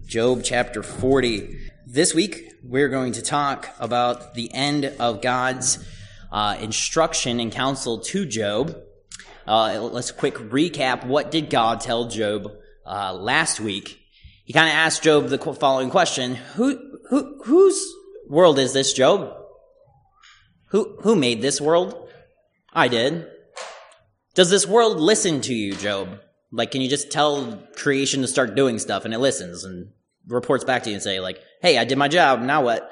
Job chapter 40. This week, we're going to talk about the end of God's instruction and counsel to Job. Let's quick recap. What did God tell Job last week? He kind of asked Job the following question: Whose world is this, Job? Who made this world? I did. Does this world listen to you, Job? Like, can you just tell creation to start doing stuff and it listens and reports back to you and say, like, hey, I did my job, now what?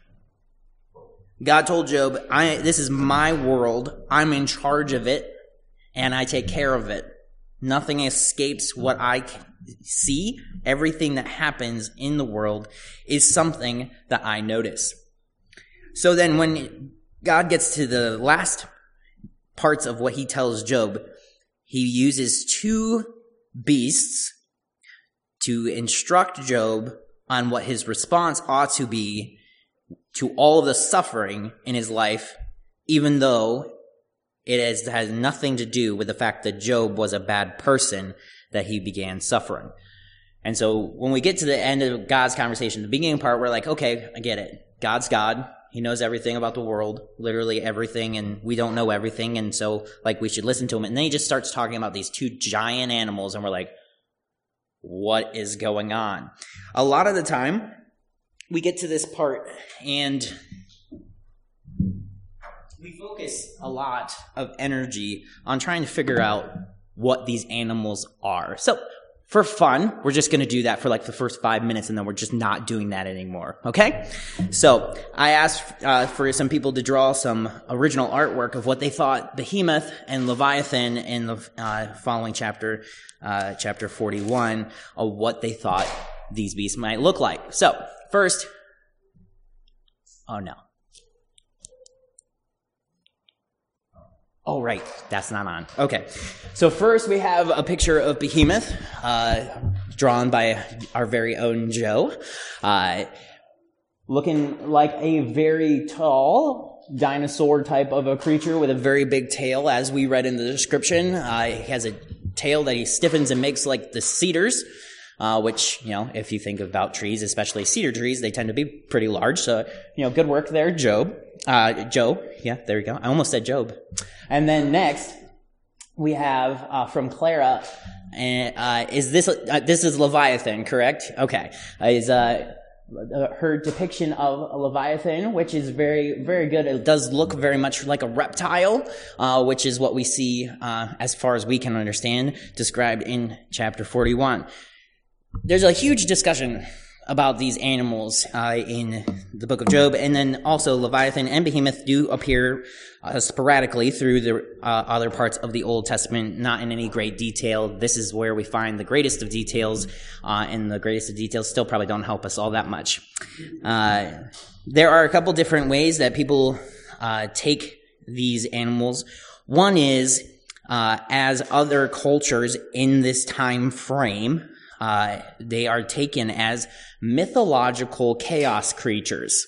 God told Job, this is my world, I'm in charge of it, and I take care of it. Nothing escapes what I see. Everything that happens in the world is something that I notice. So then when God gets to the last parts of what he tells Job, he uses two beasts to instruct Job on what his response ought to be to all of the suffering in his life, even though it has nothing to do with the fact that Job was a bad person that he began suffering. And so when we get to the end of God's conversation, the beginning part, we're like, okay, I get it. God's God. He knows everything about the world, literally everything, and we don't know everything, and so, like, we should listen to him. And then he just starts talking about these two giant animals, and we're like, what is going on? A lot of the time, we get to this part, and we focus a lot of energy on trying to figure out what these animals are. So, for fun, we're just going to do that for like the first 5 minutes, and then we're just not doing that anymore, okay? So I asked for some people to draw some original artwork of what they thought Behemoth and Leviathan in the following chapter, chapter 41, of what they thought these beasts might look like. So first, oh no. Oh, right. That's not on. Okay. So first we have a picture of Behemoth, drawn by our very own Joe, looking like a very tall dinosaur type of a creature with a very big tail, as we read in the description. He has a tail that he stiffens and makes like the cedars, which, you know, if you think about trees, especially cedar trees, they tend to be pretty large. So, you know, good work there, Joe. Yeah, there we go. I almost said Job. And then next, we have from Clara, is this is Leviathan, correct? Okay. Is her depiction of a Leviathan, which is very, very good. It does look very much like a reptile, which is what we see, as far as we can understand, described in chapter 41. There's a huge discussion about these animals in the book of Job, and then also Leviathan and Behemoth do appear sporadically through the other parts of the Old Testament, not in any great detail. This is where we find the greatest of details, and the greatest of details still probably don't help us all that much. There are a couple different ways that people take these animals. One is, as other cultures in this time frame, they are taken as mythological chaos creatures.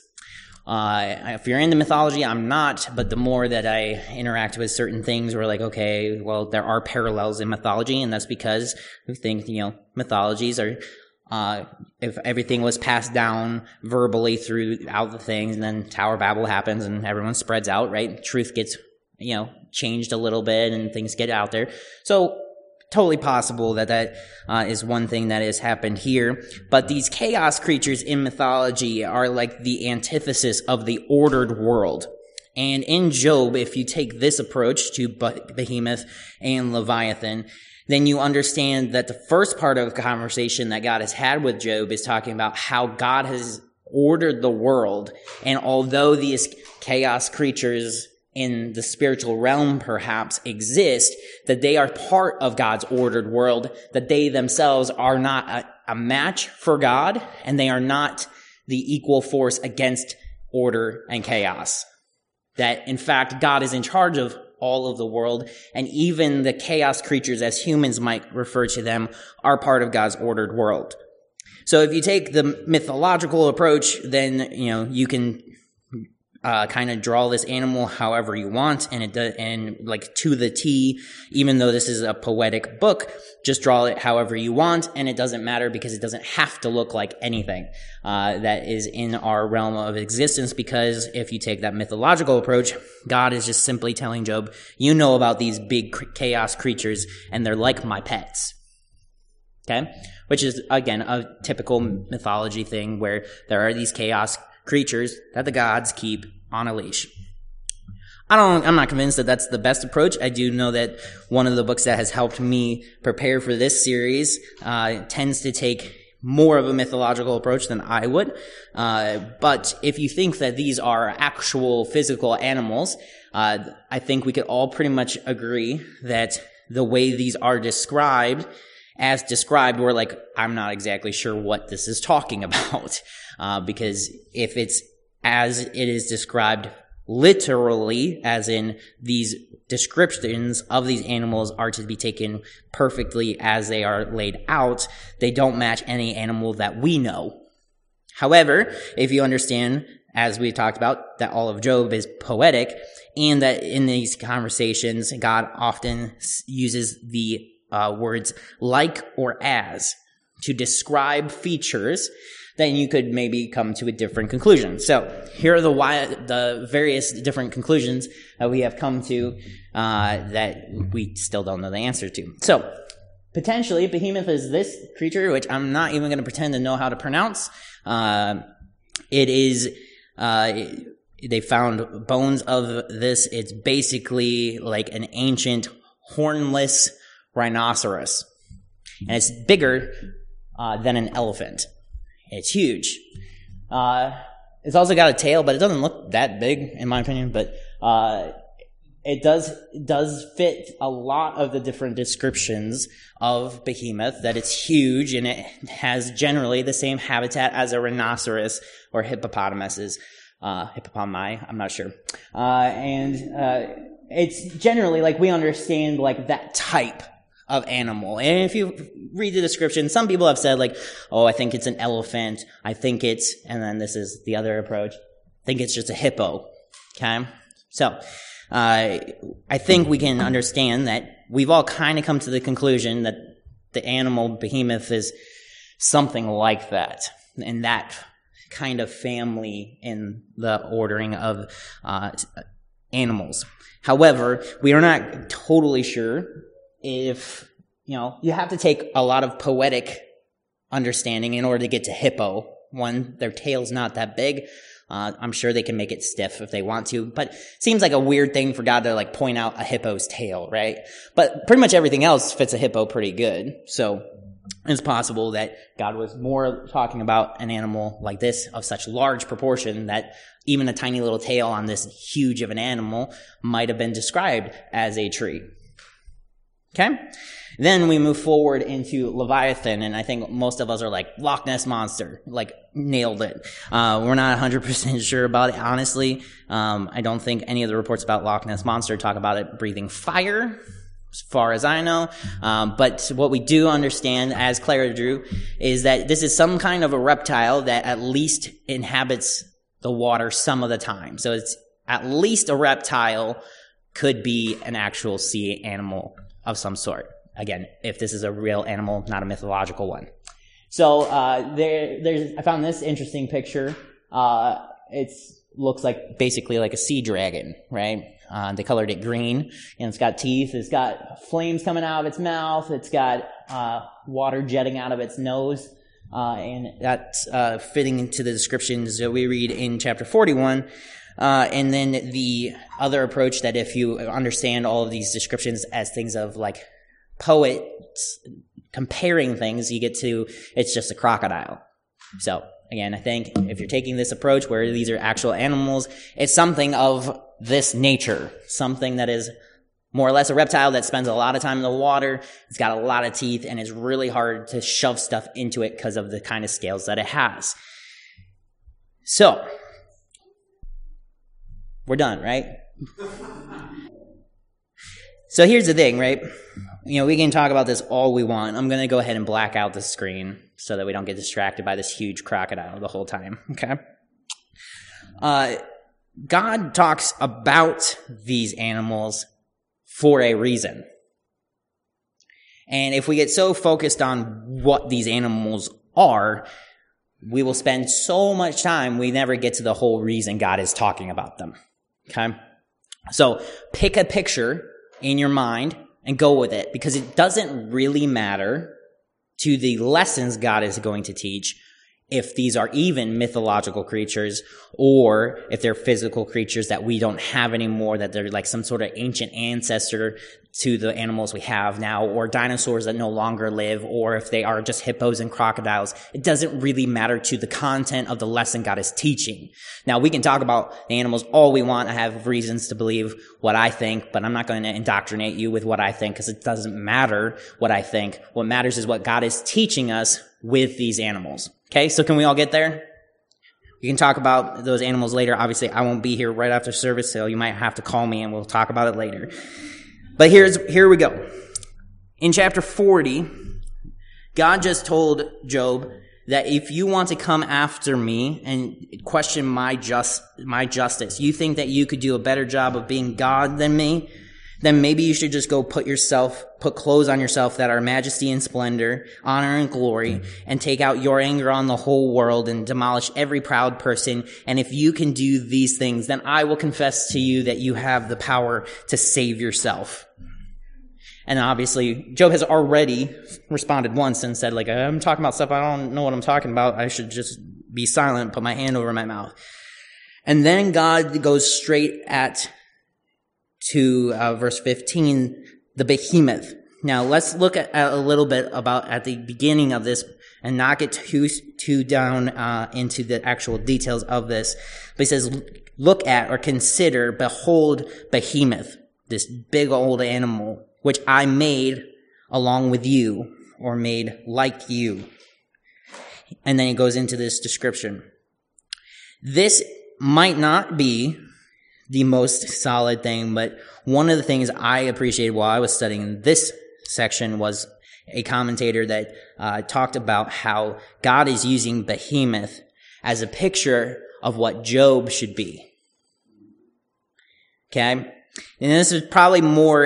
If you're into mythology, I'm not, but the more that I interact with certain things, we're like, okay, well, there are parallels in mythology, and that's because we think, you know, mythologies are, if everything was passed down verbally throughout the things, and then Tower of Babel happens, and everyone spreads out, right? Truth gets, you know, changed a little bit, and things get out there. So, totally possible that is one thing that has happened here. But these chaos creatures in mythology are like the antithesis of the ordered world. And in Job, if you take this approach to Behemoth and Leviathan, then you understand that the first part of the conversation that God has had with Job is talking about how God has ordered the world. And although these chaos creatures in the spiritual realm perhaps exist, that they are part of God's ordered world, that they themselves are not a match for God, and they are not the equal force against order and chaos. That, in fact, God is in charge of all of the world, and even the chaos creatures, as humans might refer to them, are part of God's ordered world. So if you take the mythological approach, then, you know, you can kind of draw this animal however you want, and like to the T, even though this is a poetic book, just draw it however you want, and it doesn't matter because it doesn't have to look like anything that is in our realm of existence, because if you take that mythological approach, God is just simply telling Job, you know about these big chaos creatures, and they're like my pets. Okay? Which is, again, a typical mythology thing where there are these chaos creatures that the gods keep on a leash. I'm not convinced that that's the best approach. I do know that one of the books that has helped me prepare for this series tends to take more of a mythological approach than I would. But if you think that these are actual physical animals, I think we could all pretty much agree that the way these are described, we're like, I'm not exactly sure what this is talking about. Because if it's as it is described literally, as in these descriptions of these animals are to be taken perfectly as they are laid out, they don't match any animal that we know. However, if you understand, as we talked about, that all of Job is poetic, and that in these conversations, God often uses the words like or as to describe features, then you could maybe come to a different conclusion. So here are the various different conclusions that we have come to that we still don't know the answer to. So potentially, Behemoth is this creature, which I'm not even going to pretend to know how to pronounce. It is, they found bones of this. It's basically like an ancient hornless rhinoceros. And it's bigger than an elephant. It's huge. It's also got a tail, but it doesn't look that big, in my opinion. But it does fit a lot of the different descriptions of Behemoth, that it's huge, and it has generally the same habitat as a rhinoceros or hippopotamuses. Hippopotami, I'm not sure. It's generally, like, we understand, like, that type of animal. And if you read the description, some people have said, like, oh, I think it's an elephant. I think it's, and then this is the other approach, I think it's just a hippo. Okay? So, I think we can understand that we've all kind of come to the conclusion that the animal Behemoth is something like that, and that kind of family in the ordering of animals. However, we are not totally sure if, you have to take a lot of poetic understanding in order to get to hippo. One, their tail's not that big. I'm sure they can make it stiff if they want to, but it seems like a weird thing for God to, like, point out a hippo's tail, right? But pretty much everything else fits a hippo pretty good. So it's possible that God was more talking about an animal like this of such large proportion that even a tiny little tail on this huge of an animal might have been described as a tree. Okay? Then we move forward into Leviathan, and I think most of us are like, Loch Ness Monster, like, nailed it. We're not 100% sure about it, honestly. I don't think any of the reports about Loch Ness Monster talk about it breathing fire, as far as I know. But what we do understand, as Clara drew, is that this is some kind of a reptile that at least inhabits the water some of the time. So it's at least a reptile, could be an actual sea animal of some sort. Again, if this is a real animal, not a mythological one. So I found this interesting picture. It looks like basically like a sea dragon, right? They colored it green, and it's got teeth. It's got flames coming out of its mouth. It's got water jetting out of its nose. And that's fitting into the descriptions that we read in chapter 41. And then the other approach, that if you understand all of these descriptions as things of, like, poets comparing things, you get to, it's just a crocodile. So, again, I think if you're taking this approach where these are actual animals, it's something of this nature, something that is more or less a reptile that spends a lot of time in the water. It's got a lot of teeth, and it's really hard to shove stuff into it because of the kind of scales that it has. So, we're done, right? So here's the thing, right? We can talk about this all we want. I'm going to go ahead and black out the screen so that we don't get distracted by this huge crocodile the whole time, okay? God talks about these animals for a reason. And if we get so focused on what these animals are, we will spend so much time, we never get to the whole reason God is talking about them. Okay? So pick a picture in your mind and go with it, because it doesn't really matter to the lessons God is going to teach if these are even mythological creatures, or if they're physical creatures that we don't have anymore, that they're like some sort of ancient ancestor to the animals we have now, or dinosaurs that no longer live, or if they are just hippos and crocodiles. It doesn't really matter to the content of the lesson God is teaching. Now, we can talk about the animals all we want. I have reasons to believe what I think, but I'm not going to indoctrinate you with what I think, because it doesn't matter what I think. What matters is what God is teaching us with these animals. Okay, so can we all get there? We can talk about those animals later. Obviously, I won't be here right after service, so you might have to call me and we'll talk about it later. But here we go. In chapter 40, God just told Job that if you want to come after me and question my justice, you think that you could do a better job of being God than me, then maybe you should just go put clothes on yourself that are majesty and splendor, honor and glory, and take out your anger on the whole world and demolish every proud person. And if you can do these things, then I will confess to you that you have the power to save yourself. And obviously, Job has already responded once and said, like, I'm talking about stuff I don't know what I'm talking about. I should just be silent, put my hand over my mouth. And then God goes straight to verse 15, the behemoth. Now, let's look at a little bit about at the beginning of this and not get too down into the actual details of this. But he says, look at or consider, behold, behemoth, this big old animal, which I made along with you, or made like you. And then he goes into this description. This might not be the most solid thing, but one of the things I appreciated while I was studying this section was a commentator that talked about how God is using behemoth as a picture of what Job should be. Okay? And this is probably more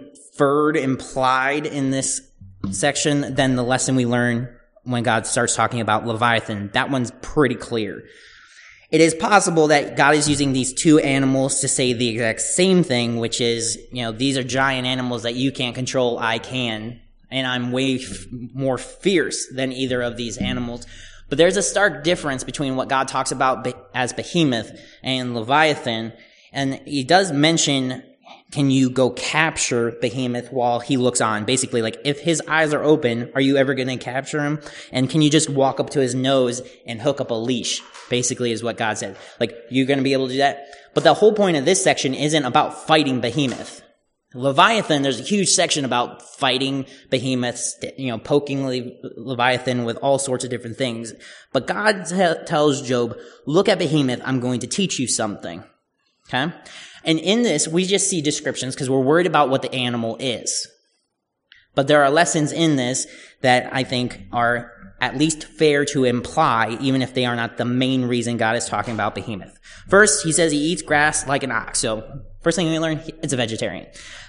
implied in this section than the lesson we learn when God starts talking about Leviathan. That one's pretty clear. It is possible that God is using these two animals to say the exact same thing, which is, these are giant animals that you can't control, I can, and I'm way more fierce than either of these animals. But there's a stark difference between what God talks about as behemoth and Leviathan, and he does mention, can you go capture behemoth while he looks on? Basically, like, if his eyes are open, are you ever going to capture him? And can you just walk up to his nose and hook up a leash? Basically is what God said. Like, you're going to be able to do that? But the whole point of this section isn't about fighting behemoth. Leviathan, there's a huge section about fighting behemoths, poking Leviathan with all sorts of different things. But God tells Job, look at behemoth, I'm going to teach you something. Okay? And in this, we just see descriptions because we're worried about what the animal is. But there are lessons in this that I think are at least fair to imply, even if they are not the main reason God is talking about behemoth. First, he says he eats grass like an ox. So, first thing we learn, it's a vegetarian.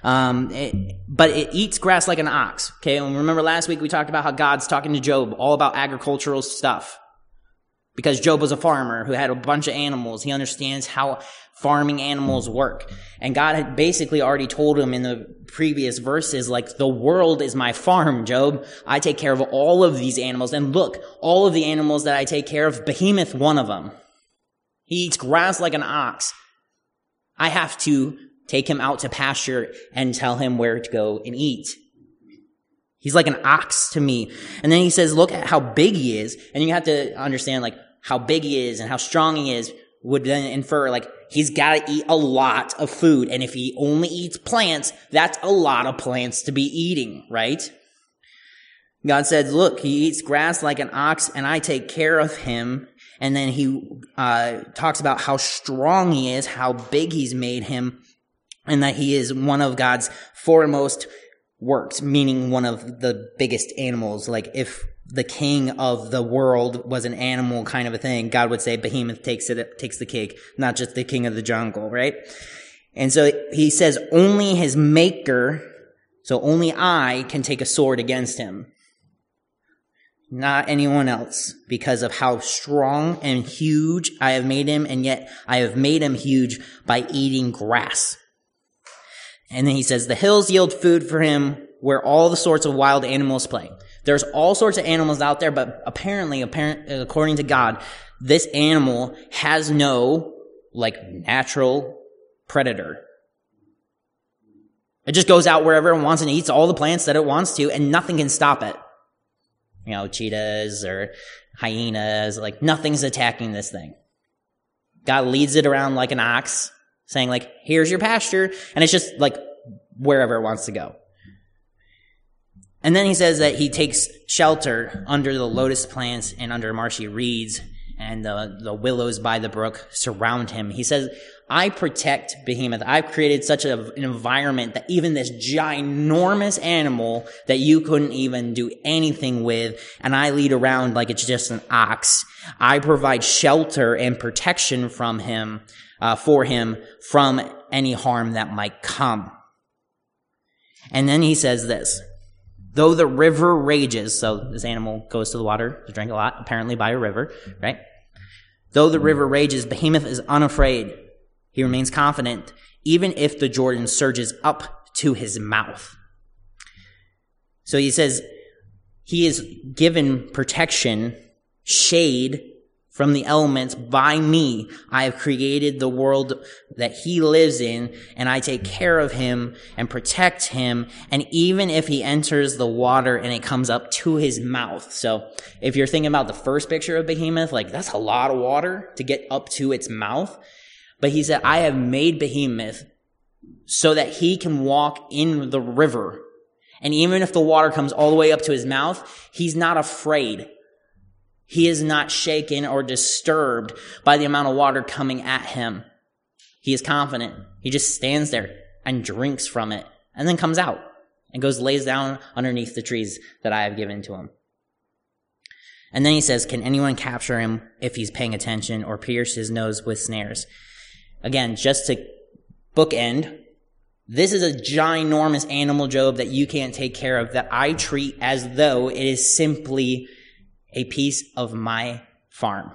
But it eats grass like an ox. Okay, and remember last week we talked about how God's talking to Job all about agricultural stuff. Because Job was a farmer who had a bunch of animals. He understands how farming animals work. And God had basically already told him in the previous verses, like, the world is my farm, Job. I take care of all of these animals. And look, all of the animals that I take care of, behemoth, one of them. He eats grass like an ox. I have to take him out to pasture and tell him where to go and eat. He's like an ox to me. And then he says, look at how big he is. And you have to understand, like, how big he is and how strong he is would then infer, like, he's got to eat a lot of food. And if he only eats plants, that's a lot of plants to be eating, right? God said, look, he eats grass like an ox, and I take care of him. And then he talks about how strong he is, how big he's made him, and that he is one of God's foremost works, meaning one of the biggest animals. Like, if the king of the world was an animal kind of a thing, God would say Behemoth takes the cake, not just the king of the jungle, right? And so he says only his maker, so only I can take a sword against him. Not anyone else, because of how strong and huge I have made him, and yet I have made him huge by eating grass. And then he says, the hills yield food for him where all the sorts of wild animals play. There's all sorts of animals out there, but apparently, according to God, this animal has no, natural predator. It just goes out wherever it wants and eats all the plants that it wants to, and nothing can stop it. Cheetahs or hyenas, nothing's attacking this thing. God leads it around like an ox, saying here's your pasture, and it's just wherever it wants to go. And then he says that he takes shelter under the lotus plants and under marshy reeds, and the willows by the brook surround him. He says, I protect Behemoth. I've created such an environment that even this ginormous animal that you couldn't even do anything with, and I lead around like it's just an ox. I provide shelter and protection from him, for him from any harm that might come. And then he says this, though the river rages, so this animal goes to the water to drink a lot, apparently by a river, right? Though the river rages, Behemoth is unafraid. He remains confident, even if the Jordan surges up to his mouth. So he says he is given protection, shade from the elements by me. I have created the world that he lives in, and I take care of him and protect him. And even if he enters the water and it comes up to his mouth. So if you're thinking about the first picture of Behemoth, that's a lot of water to get up to its mouth. But he said, I have made Behemoth so that he can walk in the river. And even if the water comes all the way up to his mouth, he's not afraid. He is not shaken or disturbed by the amount of water coming at him. He is confident. He just stands there and drinks from it and then comes out and lays down underneath the trees that I have given to him. And then he says, can anyone capture him if he's paying attention or pierce his nose with snares? Again, just to bookend, this is a ginormous animal, Job, that you can't take care of, that I treat as though it is simply a piece of my farm.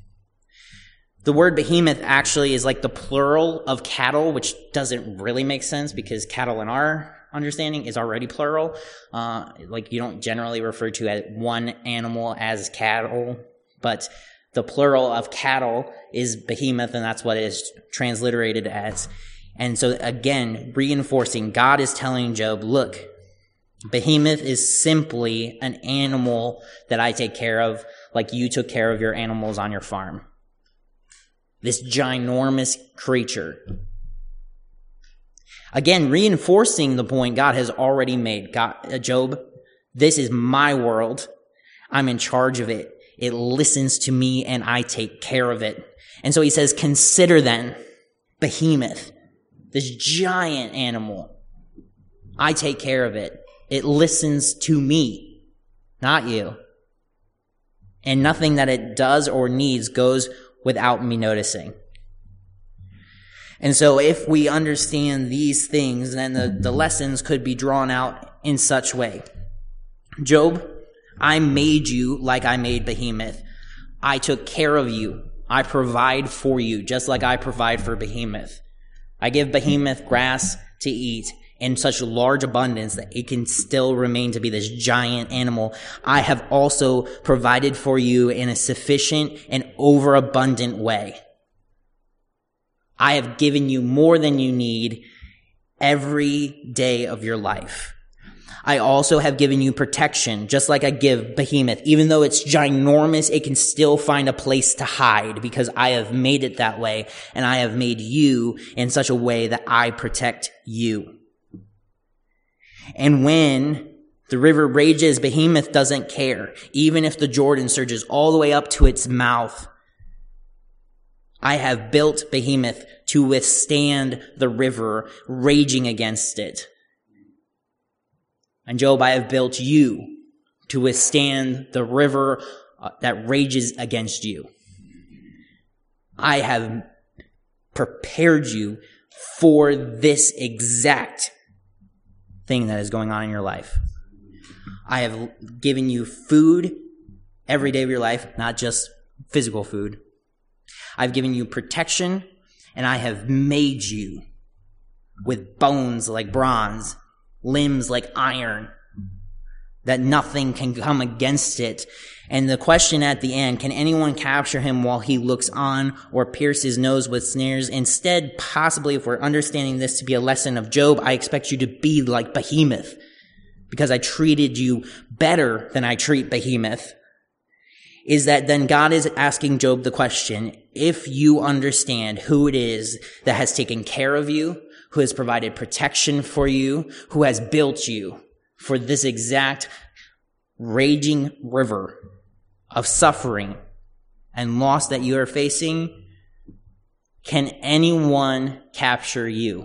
The word behemoth actually is like the plural of cattle, which doesn't really make sense because cattle in our understanding is already plural. You don't generally refer to one animal as cattle, but the plural of cattle is behemoth, and that's what it is transliterated as. And so again, reinforcing, God is telling Job, look, behemoth is simply an animal that I take care of, like you took care of your animals on your farm. This ginormous creature. Again, reinforcing the point God has already made. Job, this is my world. I'm in charge of it. It listens to me and I take care of it. And so he says, consider then behemoth, this giant animal. I take care of it. It listens to me, not you. And nothing that it does or needs goes without me noticing. And so if we understand these things, then the lessons could be drawn out in such way. Job, I made you like I made behemoth. I took care of you. I provide for you, just like I provide for behemoth. I give behemoth grass to eat in such large abundance that it can still remain to be this giant animal. I have also provided for you in a sufficient and overabundant way. I have given you more than you need every day of your life. I also have given you protection, just like I give behemoth. Even though it's ginormous, it can still find a place to hide because I have made it that way, and I have made you in such a way that I protect you. And when the river rages, behemoth doesn't care. Even if the Jordan surges all the way up to its mouth, I have built behemoth to withstand the river raging against it. And Job, I have built you, to withstand the river that rages against you. I have prepared you for this exact thing that is going on in your life. I have given you food every day of your life, not just physical food. I've given you protection, and I have made you with bones like bronze, limbs like iron, that nothing can come against it. And the question at the end, can anyone capture him while he looks on or pierce his nose with snares? Instead, possibly, if we're understanding this to be a lesson of Job, I expect you to be like Behemoth, because I treated you better than I treat Behemoth. Is that then God is asking Job the question, if you understand who it is that has taken care of you, who has provided protection for you, who has built you for this exact raging river of suffering and loss that you are facing, can anyone capture you?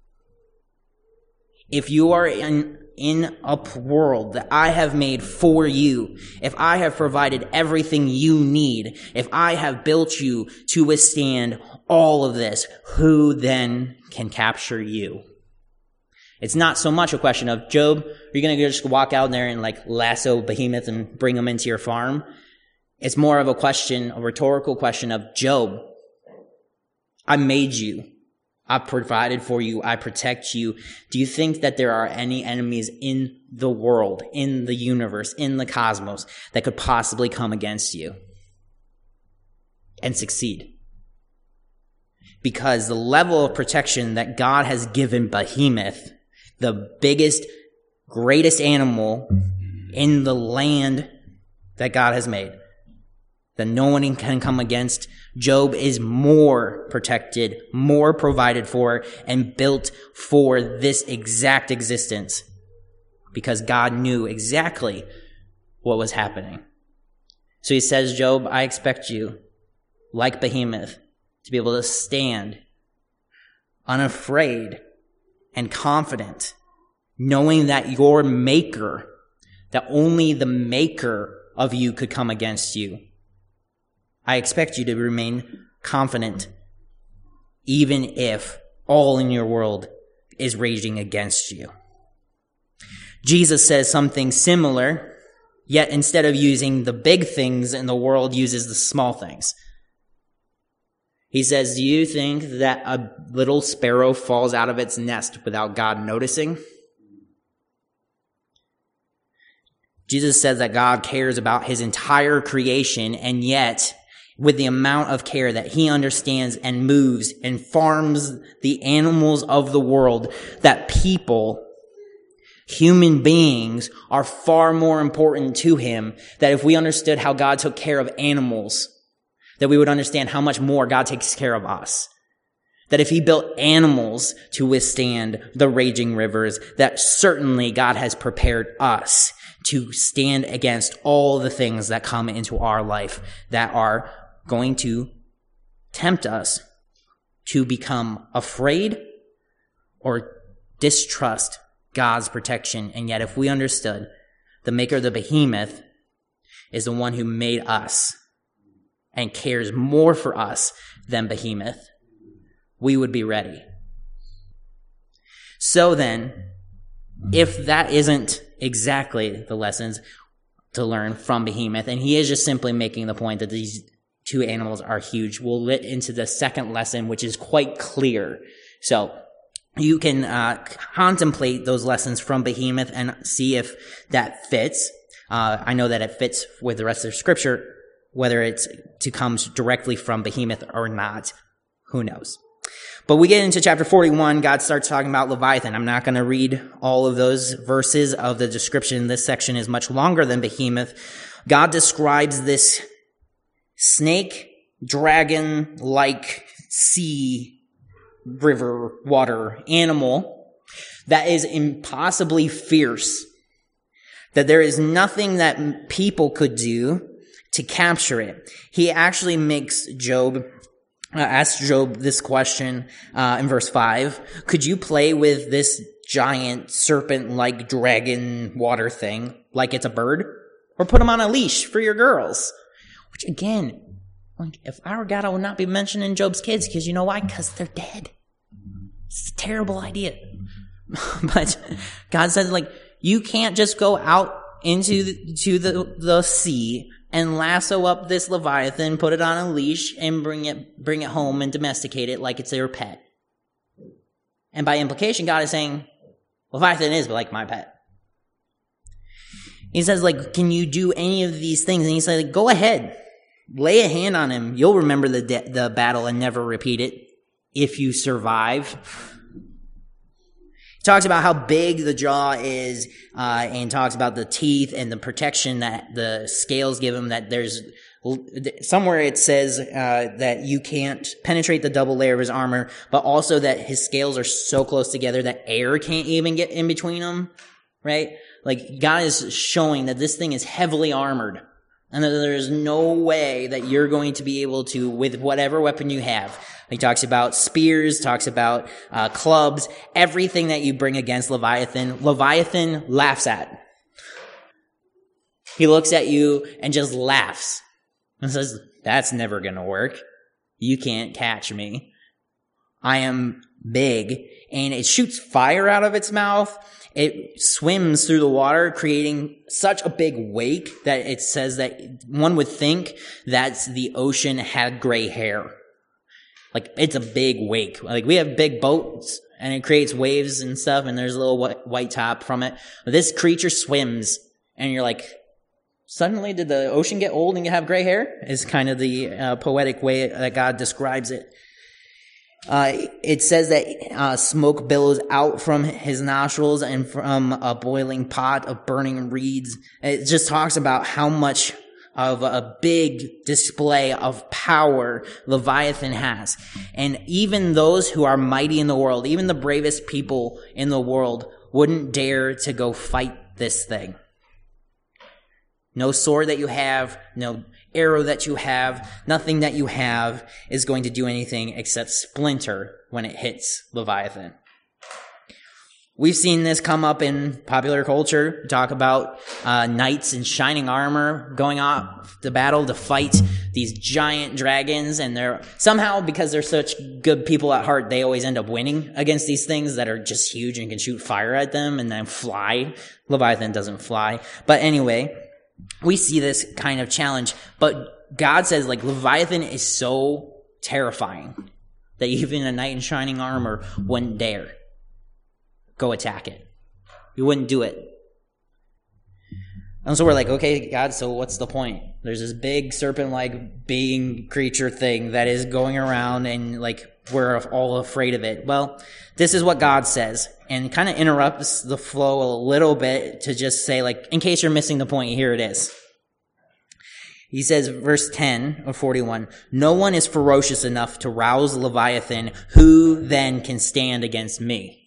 If you are in a world that I have made for you, if I have provided everything you need, if I have built you to withstand all of this, who then can capture you? It's not so much a question of, Job, are you going to just walk out there and like lasso Behemoth and bring him into your farm? It's more of a question, a rhetorical question of, Job, I made you. I provided for you. I protect you. Do you think that there are any enemies in the world, in the universe, in the cosmos that could possibly come against you and succeed? Because the level of protection that God has given Behemoth, the biggest, greatest animal in the land that God has made, that no one can come against, Job is more protected, more provided for, and built for this exact existence, because God knew exactly what was happening. So he says, Job, I expect you, like Behemoth, to be able to stand unafraid and confident, knowing that your maker, that only the maker of you could come against you. I expect you to remain confident, even if all in your world is raging against you. Jesus says something similar, yet instead of using the big things in the world, uses the small things. He says, do you think that a little sparrow falls out of its nest without God noticing? Jesus says that God cares about his entire creation, and yet, with the amount of care that he understands and moves and farms the animals of the world, that people, human beings, are far more important to him, that if we understood how God took care of animals, that we would understand how much more God takes care of us. That if he built animals to withstand the raging rivers, that certainly God has prepared us to stand against all the things that come into our life that are going to tempt us to become afraid or distrust God's protection. And yet if we understood the maker of the behemoth is the one who made us and cares more for us than behemoth, we would be ready. So then, if that isn't exactly the lessons to learn from behemoth, and he is just simply making the point that these two animals are huge, we'll get into the second lesson, which is quite clear. So you can contemplate those lessons from behemoth and see if that fits. I know that it fits with the rest of the scripture, whether it's to come directly from behemoth or not, who knows. But we get into chapter 41, God starts talking about Leviathan. I'm not going to read all of those verses of the description. This section is much longer than behemoth. God describes this snake, dragon-like sea, river, water animal that is impossibly fierce, that there is nothing that people could do to capture it. He actually makes asks Job this question in verse 5. Could you play with this giant serpent-like dragon water thing like it's a bird? Or put them on a leash for your girls. Which again, like, if I were God, I would not be mentioning Job's kids, because you know why? Because they're dead. It's a terrible idea. But God says, like, you can't just go out into the sea and lasso up this Leviathan, put it on a leash, and bring it home and domesticate it like it's your pet. And by implication, God is saying, Leviathan is like my pet. He says, like, can you do any of these things? And he says, like, go ahead. Lay a hand on him. You'll remember the battle and never repeat it if you survive. He talks about how big the jaw is, and talks about the teeth and the protection that the scales give him, that there's somewhere it says that you can't penetrate the double layer of his armor, but also that his scales are so close together that air can't even get in between them, right? Like, God is showing that this thing is heavily armored, and that there's no way that you're going to be able to, with whatever weapon you have. He talks about spears, talks about clubs, everything that you bring against Leviathan. Leviathan laughs at. He looks at you and just laughs and says, that's never going to work. You can't catch me. I am big. And it shoots fire out of its mouth. It swims through the water, creating such a big wake that it says that one would think that the ocean had gray hair. Like, it's a big wake. Like, we have big boats, and it creates waves and stuff, and there's a little white top from it. But this creature swims, and you're like, suddenly did the ocean get old and you have gray hair? Is kind of the poetic way that God describes it. It says that smoke billows out from his nostrils and from a boiling pot of burning reeds. It just talks about how much of a big display of power Leviathan has. And even those who are mighty in the world, even the bravest people in the world, wouldn't dare to go fight this thing. No sword that you have, no arrow that you have, nothing that you have is going to do anything except splinter when it hits Leviathan. We've seen this come up in popular culture. Talk about knights in shining armor going off to battle to fight these giant dragons, and they're somehow, because they're such good people at heart, they always end up winning against these things that are just huge and can shoot fire at them and then fly. Leviathan doesn't fly. But anyway, we see this kind of challenge, but God says, like, Leviathan is so terrifying that even a knight in shining armor wouldn't dare go attack it. You wouldn't do it. And so we're like, okay, God, so what's the point? There's this big serpent-like being creature thing that is going around, and like, we're all afraid of it. Well, this is what God says, and kind of interrupts the flow a little bit to just say, like, in case you're missing the point, here it is. He says, verse 10 of 41, no one is ferocious enough to rouse Leviathan. Who then can stand against me?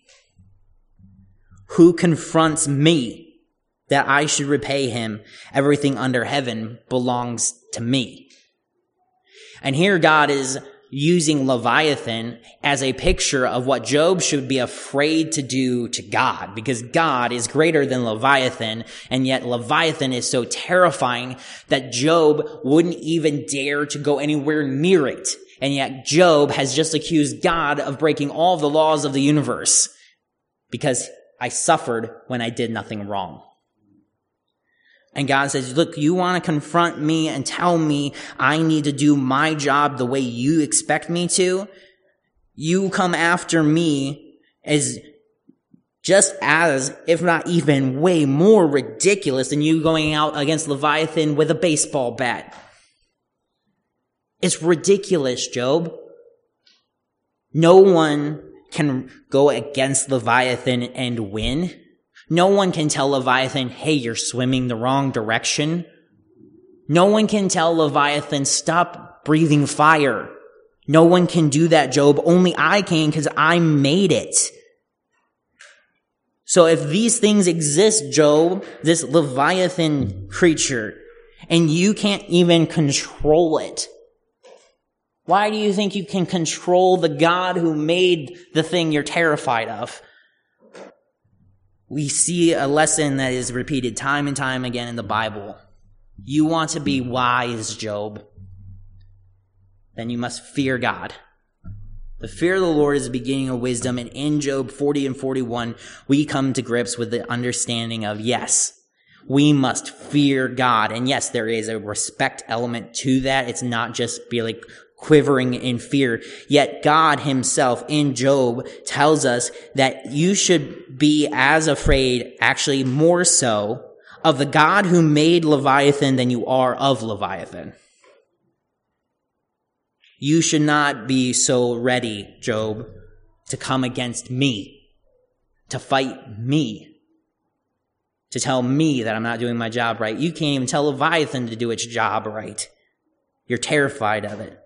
Who confronts me that I should repay him? Everything under heaven belongs to me. And here God is using Leviathan as a picture of what Job should be afraid to do to God, because God is greater than Leviathan, and yet Leviathan is so terrifying that Job wouldn't even dare to go anywhere near it. And yet Job has just accused God of breaking all the laws of the universe because I suffered when I did nothing wrong. And God says, look, you want to confront me and tell me I need to do my job the way you expect me to? You come after me as just as, if not even way more ridiculous than you going out against Leviathan with a baseball bat. It's ridiculous, Job. No one can go against Leviathan and win. No one can tell Leviathan, hey, you're swimming the wrong direction. No one can tell Leviathan, stop breathing fire. No one can do that, Job. Only I can, because I made it. So if these things exist, Job, this Leviathan creature, and you can't even control it, why do you think you can control the God who made the thing you're terrified of? We see a lesson that is repeated time and time again in the Bible. You want to be wise, Job? Then you must fear God. The fear of the Lord is the beginning of wisdom, and in Job 40 and 41, we come to grips with the understanding of, yes, we must fear God. And yes, there is a respect element to that. It's not just be like quivering in fear. Yet God himself in Job tells us that you should be as afraid, actually more so, of the God who made Leviathan than you are of Leviathan. You should not be so ready, Job, to come against me, to fight me, to tell me that I'm not doing my job right. You can't even tell Leviathan to do its job right. You're terrified of it.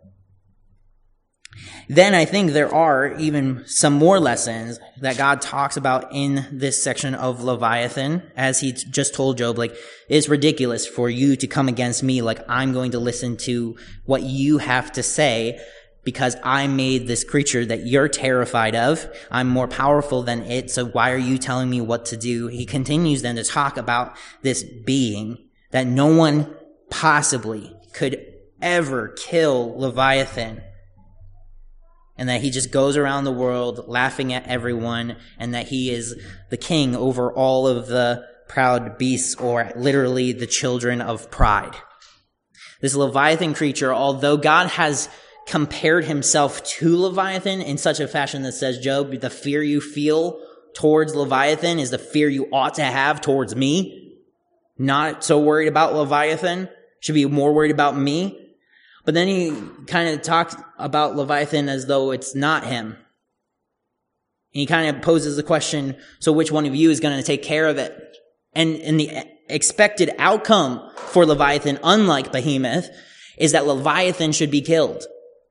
Then I think there are even some more lessons that God talks about in this section of Leviathan, as he just told Job, like, it's ridiculous for you to come against me, like I'm going to listen to what you have to say because I made this creature that you're terrified of. I'm more powerful than it, so why are you telling me what to do? He continues then to talk about this being that no one possibly could ever kill Leviathan. And that he just goes around the world laughing at everyone, and that he is the king over all of the proud beasts, or literally the children of pride. This Leviathan creature, although God has compared himself to Leviathan in such a fashion that says, Job, the fear you feel towards Leviathan is the fear you ought to have towards me. Not so worried about Leviathan. Should be more worried about me. But then he kind of talks about Leviathan as though it's not him. And he kind of poses the question, so which one of you is going to take care of it? And the expected outcome for Leviathan, unlike Behemoth, is that Leviathan should be killed.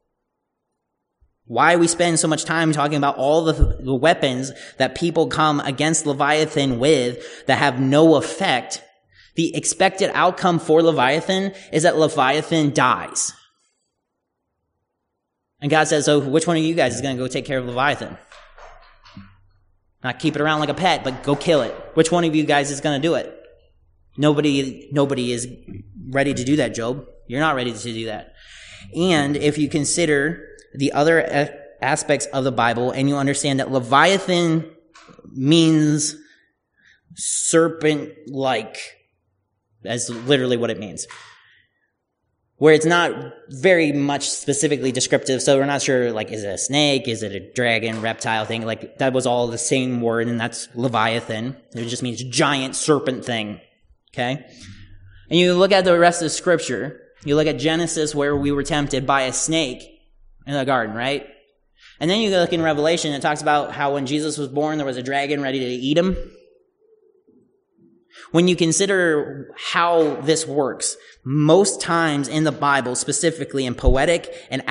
Why we spend so much time talking about all the weapons that people come against Leviathan with that have no effect, the expected outcome for Leviathan is that Leviathan dies. And God says, so which one of you guys is going to go take care of Leviathan? Not keep it around like a pet, but go kill it. Which one of you guys is going to do it? Nobody is ready to do that, Job. You're not ready to do that. And if you consider the other aspects of the Bible, and you understand that Leviathan means serpent-like. That's literally what it means. Where it's not very much specifically descriptive, so we're not sure, like, is it a snake, is it a dragon, reptile thing? Like, that was all the same word, and that's Leviathan. It just means giant serpent thing, okay? And you look at the rest of Scripture, you look at Genesis where we were tempted by a snake in the garden, right? And then you look in Revelation, it talks about how when Jesus was born, there was a dragon ready to eat him. When you consider how this works, most times in the Bible, specifically in poetic and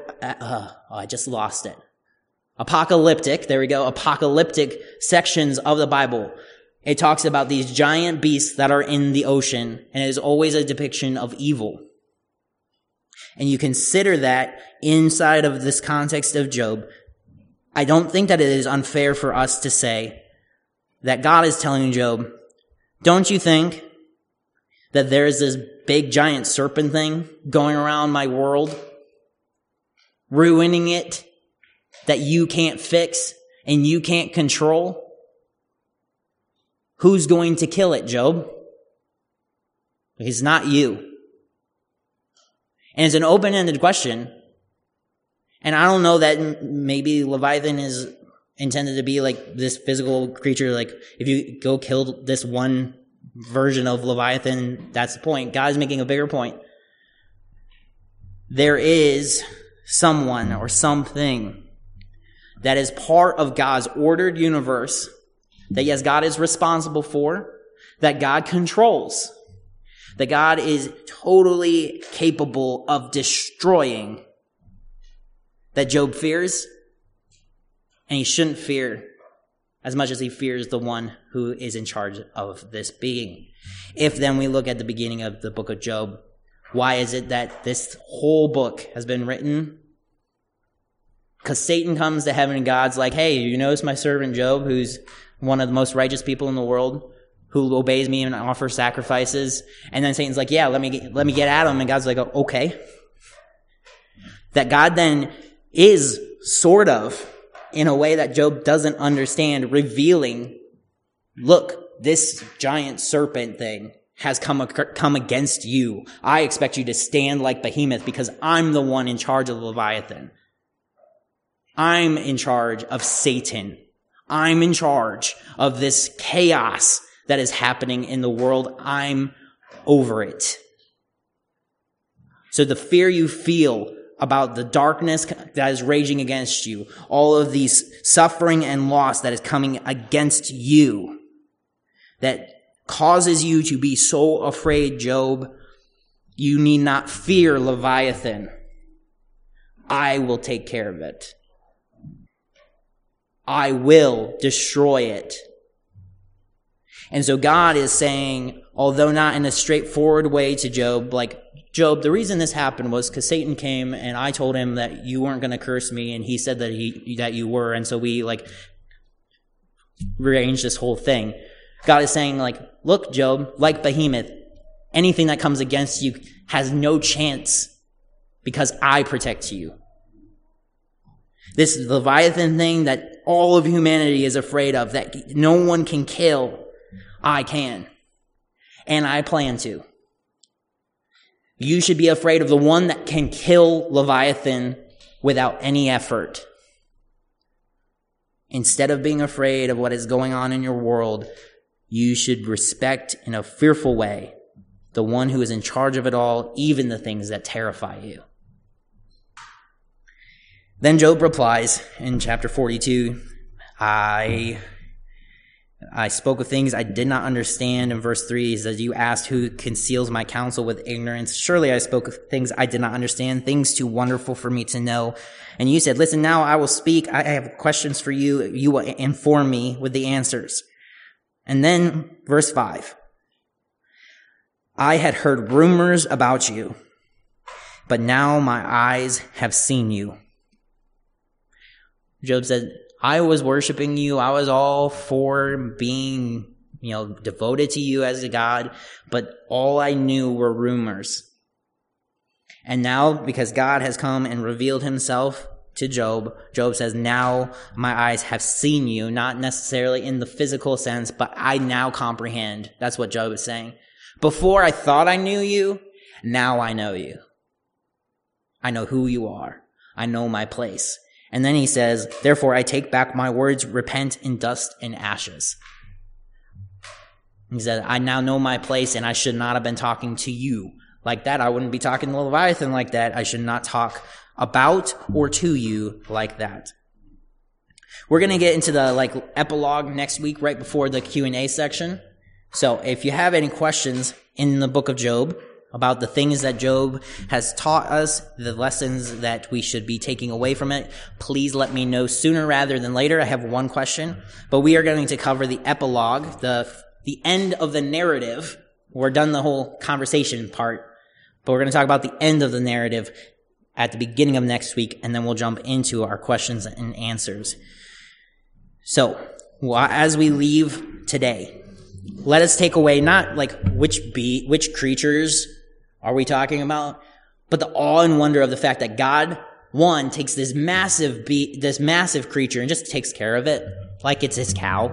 apocalyptic, there we go, apocalyptic sections of the Bible, it talks about these giant beasts that are in the ocean, and it is always a depiction of evil. And you consider that inside of this context of Job, I don't think that it is unfair for us to say that God is telling Job, don't you think that there is this big giant serpent thing going around my world, ruining it, that you can't fix and you can't control? Who's going to kill it, Job? It's not you. And it's an open-ended question. And I don't know that maybe Leviathan is intended to be like this physical creature, like if you go kill this one version of Leviathan, that's the point. God is making a bigger point. There is someone or something that is part of God's ordered universe that, yes, God is responsible for, that God controls, that God is totally capable of destroying, that Job fears, and he shouldn't fear as much as he fears the one who is in charge of this being. If then we look at the beginning of the book of Job, why is it that this whole book has been written? Because Satan comes to heaven and God's like, hey, you notice my servant Job, who's one of the most righteous people in the world? who obeys me and offers sacrifices. And then Satan's like, yeah, let me get at him. And God's like, oh, okay. That God then is sort of, in a way that Job doesn't understand, revealing, look, this giant serpent thing has come against you. I expect you to stand like Behemoth because I'm the one in charge of Leviathan. I'm in charge of Satan. I'm in charge of this chaos that is happening in the world. I'm over it. So the fear you feel about the darkness that is raging against you, all of these suffering and loss that is coming against you, that causes you to be so afraid, Job, you need not fear Leviathan. I will take care of it. I will destroy it. And so God is saying, although not in a straightforward way to Job, like, Job, the reason this happened was because Satan came and I told him that you weren't going to curse me, and he said that you were, and so we rearranged this whole thing. God is saying, look, Job, like Behemoth, anything that comes against you has no chance because I protect you. This Leviathan thing that all of humanity is afraid of, that no one can kill, I can. And I plan to. You should be afraid of the one that can kill Leviathan without any effort. Instead of being afraid of what is going on in your world, you should respect in a fearful way the one who is in charge of it all, even the things that terrify you. Then Job replies in chapter 42, I spoke of things I did not understand. In verse 3, he says, you asked who conceals my counsel with ignorance. Surely I spoke of things I did not understand, things too wonderful for me to know. And you said, listen, now I will speak. I have questions for you. You will inform me with the answers. And then verse 5, I had heard rumors about you, but now my eyes have seen you. Job said, I was worshiping you. I was all for being, devoted to you as a God, but all I knew were rumors. And now, because God has come and revealed himself to Job, Job says, now my eyes have seen you, not necessarily in the physical sense, but I now comprehend. That's what Job is saying. Before I thought I knew you, now I know you. I know who you are. I know my place. And then he says, therefore I take back my words, repent in dust and ashes. He said, I now know my place, and I should not have been talking to you like that. I wouldn't be talking to Leviathan like that. I should not talk about or to you like that. We're going to get into the epilogue next week, right before the Q&A section. So if you have any questions in the book of Job about the things that Job has taught us, the lessons that we should be taking away from it, please let me know sooner rather than later. I have one question, but we are going to cover the epilogue, the end of the narrative. We're done the whole conversation part, but we're going to talk about the end of the narrative at the beginning of next week, and then we'll jump into our questions and answers. So, as we leave today, let us take away not which creatures are we talking about, but the awe and wonder of the fact that God, one, takes this massive creature and just takes care of it like it's his cow.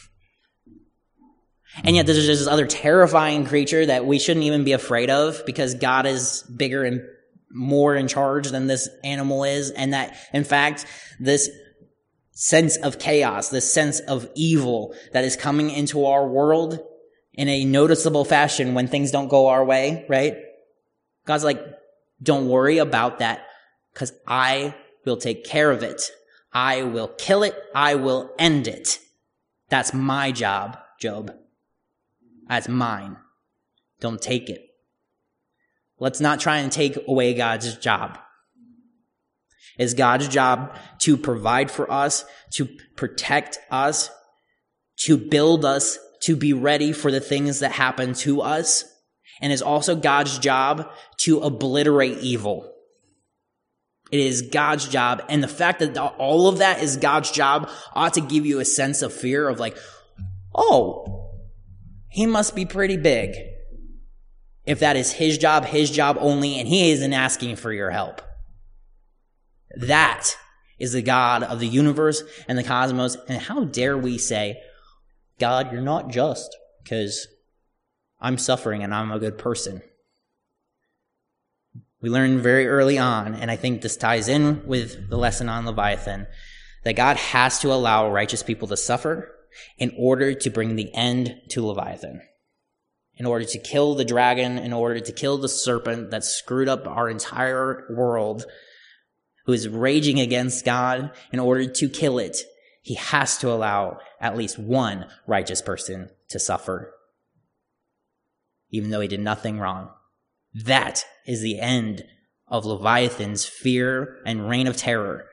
And yet there's this other terrifying creature that we shouldn't even be afraid of because God is bigger and more in charge than this animal is. And that, in fact, this sense of chaos, this sense of evil that is coming into our world in a noticeable fashion when things don't go our way, right? God's like, don't worry about that because I will take care of it. I will kill it. I will end it. That's my job, Job. That's mine. Don't take it. Let's not try and take away God's job. It's God's job to provide for us, to protect us, to build us, to be ready for the things that happen to us. And it's also God's job to obliterate evil. It is God's job. And the fact that all of that is God's job ought to give you a sense of fear of oh, he must be pretty big. If that is his job only, and he isn't asking for your help. That is the God of the universe and the cosmos. And how dare we say, God, you're not just because I'm suffering and I'm a good person. We learned very early on, and I think this ties in with the lesson on Leviathan, that God has to allow righteous people to suffer in order to bring the end to Leviathan. In order to kill the dragon, in order to kill the serpent that screwed up our entire world, who is raging against God, in order to kill it, he has to allow at least one righteous person to suffer, even though he did nothing wrong. That is the end of Leviathan's fear and reign of terror.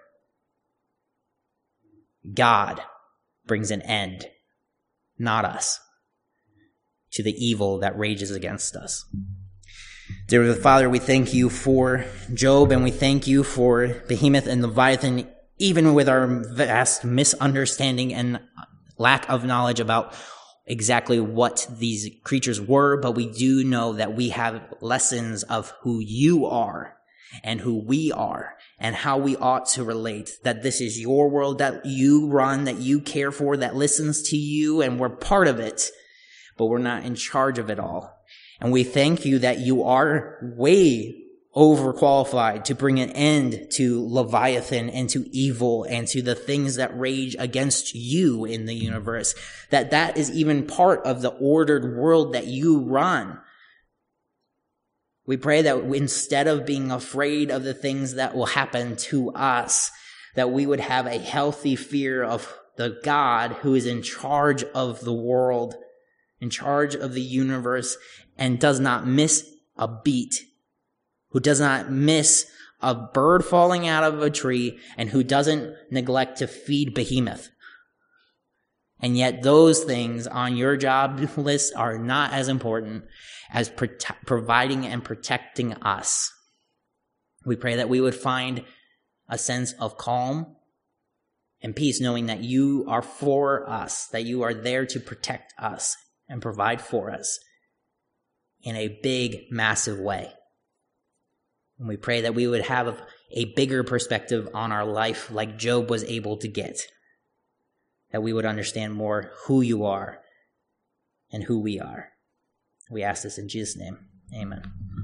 God brings an end, not us, to the evil that rages against us. Dear Father, we thank you for Job, and we thank you for Behemoth and Leviathan, even with our vast misunderstanding and lack of knowledge about exactly what these creatures were, but we do know that we have lessons of who you are and who we are and how we ought to relate, that this is your world that you run, that you care for, that listens to you, and we're part of it, but we're not in charge of it all. And we thank you that you are way overqualified to bring an end to Leviathan and to evil and to the things that rage against you in the universe, that is even part of the ordered world that you run. We pray that instead of being afraid of the things that will happen to us, that we would have a healthy fear of the God who is in charge of the world, in charge of the universe, and does not miss a beat, who does not miss a bird falling out of a tree, and who doesn't neglect to feed Behemoth. And yet those things on your job list are not as important as providing and protecting us. We pray that we would find a sense of calm and peace, knowing that you are for us, that you are there to protect us and provide for us in a big, massive way. And we pray that we would have a bigger perspective on our life like Job was able to get, that we would understand more who you are and who we are. We ask this in Jesus' name. Amen.